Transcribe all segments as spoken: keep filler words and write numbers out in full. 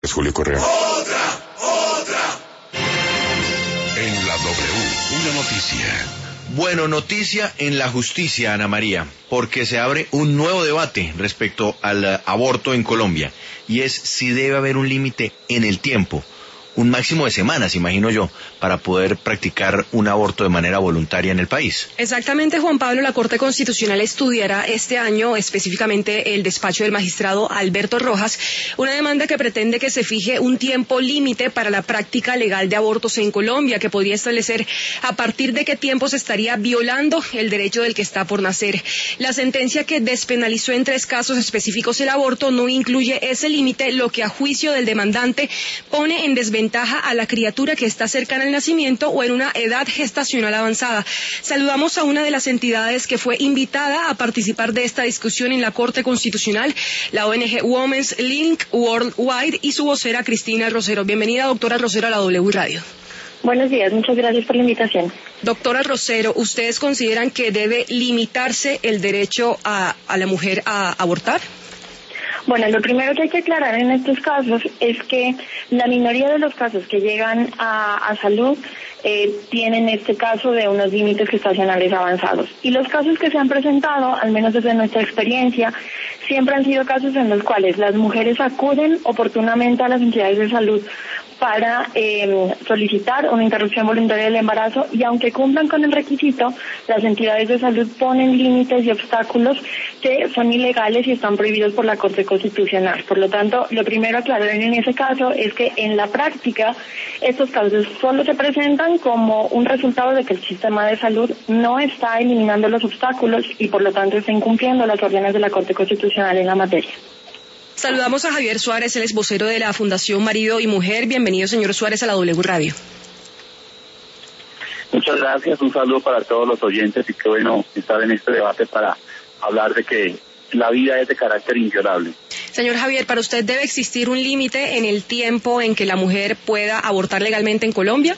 Es Julio Correa. Otra, otra. En la W, una noticia. Bueno, noticia en la justicia, Ana María, porque se abre un nuevo debate respecto al uh, aborto en Colombia, y es si debe haber un límite en el tiempo, un máximo de semanas, imagino yo, para poder practicar un aborto de manera voluntaria en el país. Exactamente, Juan Pablo. La Corte Constitucional estudiará este año, específicamente el despacho del magistrado Alberto Rojas, una demanda que pretende que se fije un tiempo límite para la práctica legal de abortos en Colombia, que podría establecer a partir de qué tiempo se estaría violando el derecho del que está por nacer. La sentencia que despenalizó en tres casos específicos el aborto no incluye ese límite, lo que a juicio del demandante pone en desventaja a la criatura que está cercana al nacimiento o en una edad gestacional avanzada. Saludamos a una de las entidades que fue invitada a participar de esta discusión en la Corte Constitucional, la O N G Women's Link Worldwide, y su vocera Cristina Rosero. Bienvenida, doctora Rosero, a la W Radio. Buenos días, muchas gracias por la invitación. Doctora Rosero, ¿ustedes consideran que debe limitarse el derecho a, a la mujer a abortar? Bueno, lo primero que hay que aclarar en estos casos es que la minoría de los casos que llegan a, a salud eh, tienen este caso de unos límites gestacionales avanzados. Y los casos que se han presentado, al menos desde nuestra experiencia, siempre han sido casos en los cuales las mujeres acuden oportunamente a las entidades de salud para eh, solicitar una interrupción voluntaria del embarazo, y aunque cumplan con el requisito, las entidades de salud ponen límites y obstáculos que son ilegales y están prohibidos por la Corte Constitucional. Por lo tanto, lo primero a aclarar en ese caso es que en la práctica estos casos solo se presentan como un resultado de que el sistema de salud no está eliminando los obstáculos y por lo tanto está incumpliendo las órdenes de la Corte Constitucional en la materia. Saludamos a Javier Suárez, él es vocero de la Fundación Marido y Mujer. Bienvenido, señor Suárez, a la W Radio. Muchas gracias, un saludo para todos los oyentes y qué bueno estar en este debate para hablar de que la vida es de carácter inviolable. Señor Javier, ¿para usted debe existir un límite en el tiempo en que la mujer pueda abortar legalmente en Colombia?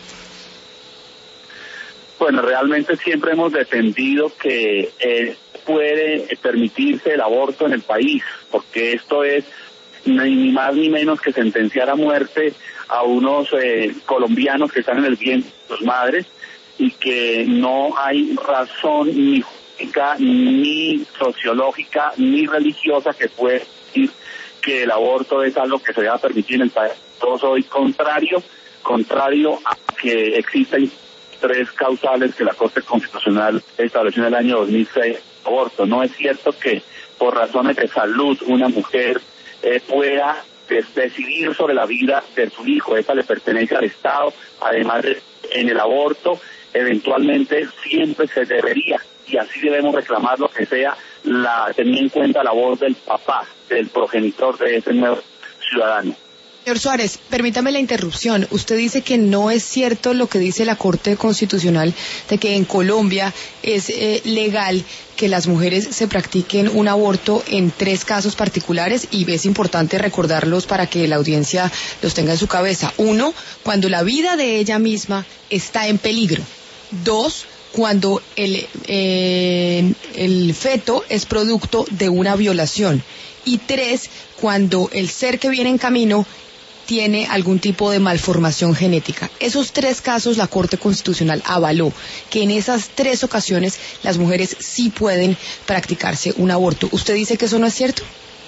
Bueno, realmente siempre hemos defendido que eh, puede permitirse el aborto en el país, porque esto es ni más ni menos que sentenciar a muerte a unos eh, colombianos que están en el vientre de sus madres y que no hay razón ni jurídica, ni sociológica, ni religiosa que pueda decir que el aborto es algo que se deba permitir en el país. Yo soy contrario, contrario a que existan tres causales que la Corte Constitucional estableció en el año dos mil seis. Aborto. No es cierto que por razones de salud una mujer eh, pueda des- decidir sobre la vida de su hijo. Esa le pertenece al Estado. Además, de, en el aborto eventualmente siempre se debería, y así debemos reclamar lo que sea, la tener en cuenta la voz del papá, del progenitor de ese nuevo ciudadano. Señor Suárez, permítame la interrupción. Usted dice que no es cierto lo que dice la Corte Constitucional de que en Colombia es eh, legal que las mujeres se practiquen un aborto en tres casos particulares, y es importante recordarlos para que la audiencia los tenga en su cabeza. Uno, cuando la vida de ella misma está en peligro. Dos, cuando el, eh, el feto es producto de una violación. Y tres, cuando el ser que viene en camino tiene algún tipo de malformación genética. Esos tres casos la Corte Constitucional avaló que en esas tres ocasiones las mujeres sí pueden practicarse un aborto. ¿Usted dice que eso no es cierto?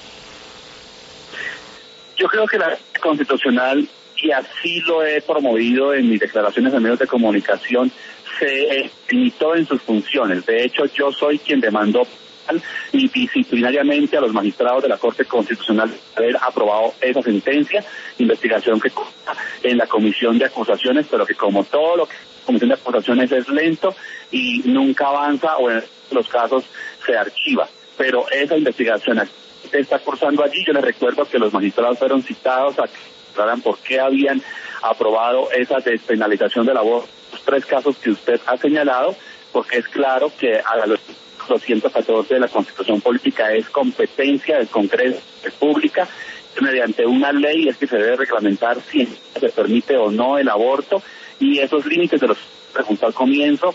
Yo creo que la Corte Constitucional, y así lo he promovido en mis declaraciones en medios de comunicación, se limitó en sus funciones. De hecho, yo soy quien demandó y disciplinariamente a los magistrados de la Corte Constitucional haber aprobado esa sentencia, investigación que consta en la comisión de acusaciones, pero que como todo lo que la comisión de acusaciones es lento y nunca avanza, o en los casos se archiva. Pero esa investigación está cursando allí. Yo les recuerdo que los magistrados fueron citados a que aclararan por qué habían aprobado esa despenalización del aborto, los tres casos que usted ha señalado, porque es claro que a la doscientos catorce de la Constitución Política es competencia del Congreso de la República, mediante una ley es que se debe reglamentar si se permite o no el aborto, y esos límites de los que preguntó al comienzo,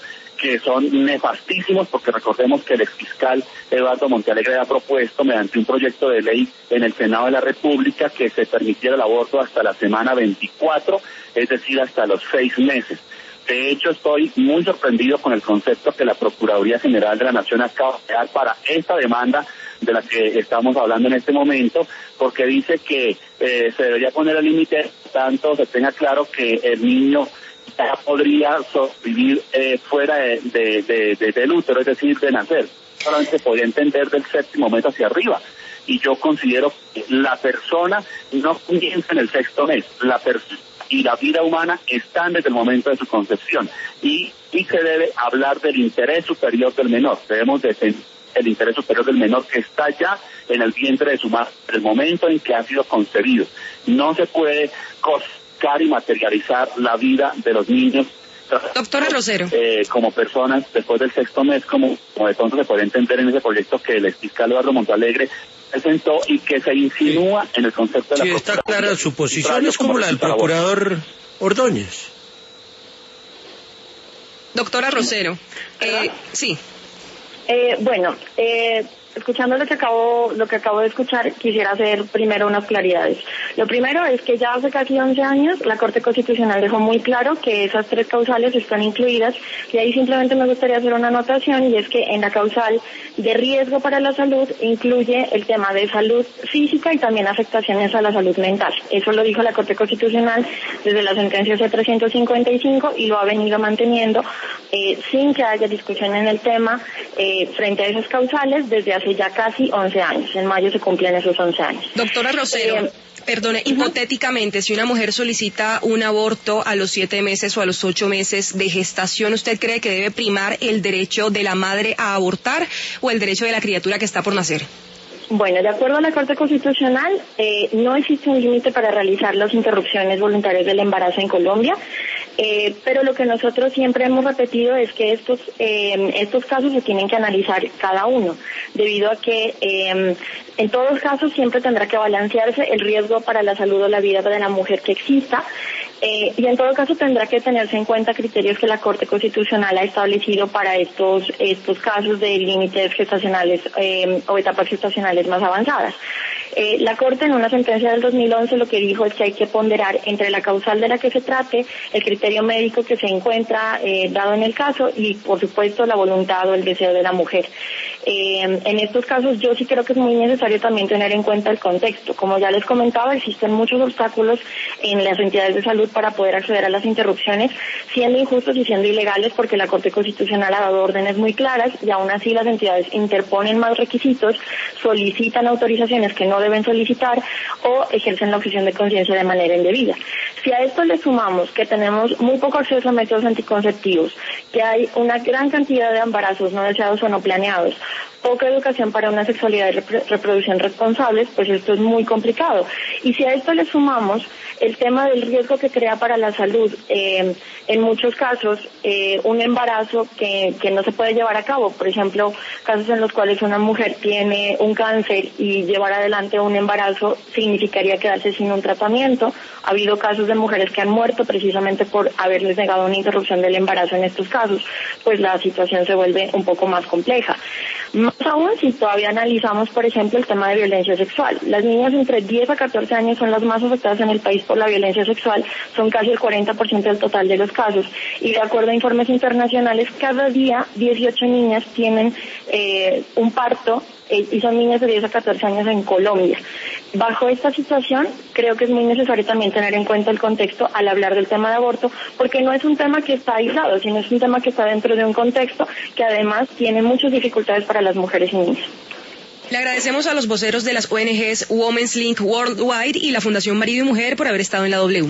que son nefastísimos, porque recordemos que el exfiscal Eduardo Montealegre ha propuesto mediante un proyecto de ley en el Senado de la República que se permitiera el aborto hasta la semana veinticuatro, es decir, hasta los seis meses. De hecho, estoy muy sorprendido con el concepto que la Procuraduría General de la Nación acaba de dar para esta demanda de la que estamos hablando en este momento, porque dice que eh, se debería poner el límite, tanto se tenga claro que el niño ya podría sobrevivir eh, fuera de, de, de, de, del útero, es decir, de nacer. Solamente podría entender del séptimo mes hacia arriba. Y yo considero que la persona no comienza en el sexto mes, la persona y la vida humana están desde el momento de su concepción. Y, y se debe hablar del interés superior del menor. Debemos defender el interés superior del menor que está ya en el vientre de su madre, en el momento en que ha sido concebido. No se puede coscar y materializar la vida de los niños. Doctora Rosero. Eh, como personas después del sexto mes, como, como de pronto se puede entender en ese proyecto que el exfiscal Eduardo Montealegre presentó y que se insinúa en el concepto de la Sí, está clara su posición, es como la del procurador Ordóñez. Doctora Rosero, eh, sí. Eh, bueno, eh, escuchando lo que acabo, lo que acabo de escuchar, quisiera hacer primero unas claridades. Lo primero es que ya hace casi once años la Corte Constitucional dejó muy claro que esas tres causales están incluidas, y ahí simplemente me gustaría hacer una anotación, y es que en la causal de riesgo para la salud incluye el tema de salud física y también afectaciones a la salud mental. Eso lo dijo la Corte Constitucional desde la sentencia C trescientos cincuenta y cinco y lo ha venido manteniendo eh, sin que haya discusión en el tema eh, frente a esas causales desde hace ya casi once años. En mayo se cumplen esos once años. Doctora Rosero, eh, perdone, uh-huh. hipotéticamente, si una mujer solicita un aborto a los siete meses o a los ocho meses de gestación, ¿usted cree que debe primar el derecho de la madre a abortar o el derecho de la criatura que está por nacer? Bueno, de acuerdo a la Corte Constitucional, eh, no existe un límite para realizar las interrupciones voluntarias del embarazo en Colombia, eh, pero lo que nosotros siempre hemos repetido es que estos eh, estos casos se tienen que analizar cada uno, debido a que eh, en todos los casos siempre tendrá que balancearse el riesgo para la salud o la vida de la mujer que exista. Eh, y en todo caso tendrá que tenerse en cuenta criterios que la Corte Constitucional ha establecido para estos estos casos de límites gestacionales eh, o etapas gestacionales más avanzadas. Eh, la Corte en una sentencia del dos mil once lo que dijo es que hay que ponderar entre la causal de la que se trate, el criterio médico que se encuentra eh, dado en el caso y por supuesto la voluntad o el deseo de la mujer. Eh, en estos casos yo sí creo que es muy necesario también tener en cuenta el contexto. Como ya les comentaba, existen muchos obstáculos en las entidades de salud para poder acceder a las interrupciones, siendo injustos y siendo ilegales, porque la Corte Constitucional ha dado órdenes muy claras y aún así las entidades interponen más requisitos, solicitan autorizaciones que no deben solicitar o ejercen la objeción de conciencia de manera indebida. Si a esto le sumamos que tenemos muy poco acceso a métodos anticonceptivos, que hay una gran cantidad de embarazos no deseados o no planeados, poca educación para una sexualidad y repro- reproducción responsables, pues esto es muy complicado. Y si a esto le sumamos el tema del riesgo que crea para la salud, eh, en muchos casos, eh, un embarazo que, que no se puede llevar a cabo, por ejemplo, casos en los cuales una mujer tiene un cáncer y llevar adelante un embarazo significaría quedarse sin un tratamiento. Ha habido casos de mujeres que han muerto precisamente por haberles negado una interrupción del embarazo en estos casos, pues la situación se vuelve un poco más compleja. Más aún si todavía analizamos, por ejemplo, el tema de violencia sexual. Las niñas entre diez a catorce años son las más afectadas en el país por la violencia sexual, son casi el cuarenta por ciento del total de los casos. Y de acuerdo a informes internacionales, cada día dieciocho niñas tienen eh, un parto eh, y son niñas de diez a catorce años en Colombia. Bajo esta situación, creo que es muy necesario también tener en cuenta el contexto al hablar del tema de aborto, porque no es un tema que está aislado, sino es un tema que está dentro de un contexto que además tiene muchas dificultades para las mujeres y niñas. Le agradecemos a los voceros de las O N Ges Women's Link Worldwide y la Fundación Marido y Mujer por haber estado en la W.